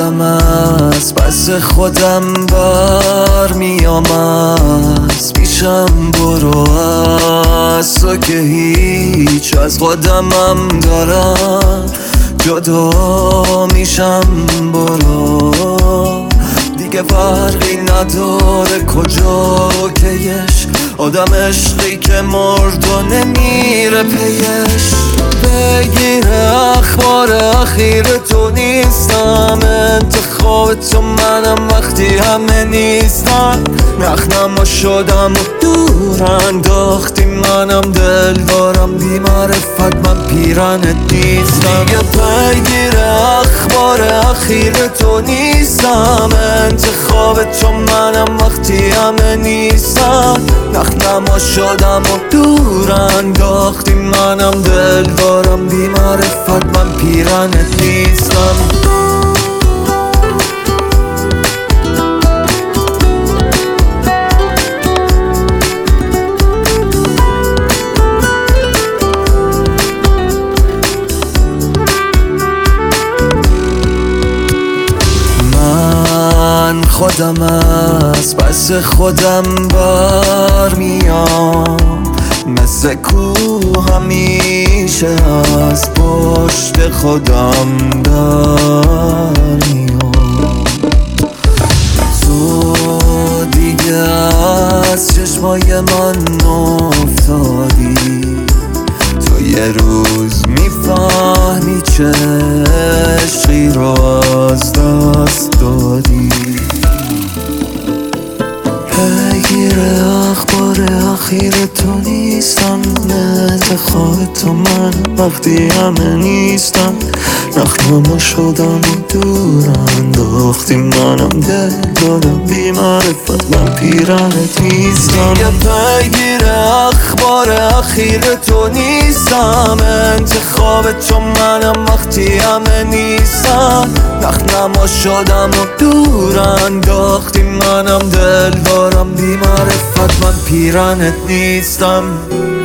خودم از پس خودم بر میام، از پیشم برو، از تو که هیچ از خودمم دارم جدا میشم. برو دیگه فرقی نداره کجا کیش، آدم عشقی که مرد و نمیره پیش. بگیر اخبار اخیر تو نیستم، انتخاب تو منم وقتی همه نیستن. نخنما شدم و دور انداختی منم، دل دارم بی معرفت من پیرنت نیستم. دیگه بگیر اخبار اخیر تو نیستم، انتخاب تو منم وقتی همه نیستن. نخنما شدم و دور انداختی منم، دل دارم بی معرفت من پیرنت نیستم. من خودم از پس خودم بر میام، مثل کوه همیشه از پشت خودم در میام. تو دیگه از چشمای من افتادی، تو یه روز میفهمی چه عشقی رو از دست دادی. بگیر اخبار اخیر تو نیستم، انتخاب تو من وقتی همه نیستم. نخنما شدم و دور انداختی منم، دل دادم بی معرفت من پیرنت نیستم. دیگه بگیر اخبار اخیر تو نیستم، انتخاب تو منم وقتی همه نیستن. نخنما شدم و دور انداختی منم، دل دارم بی معرفت من پیرنت نیستم.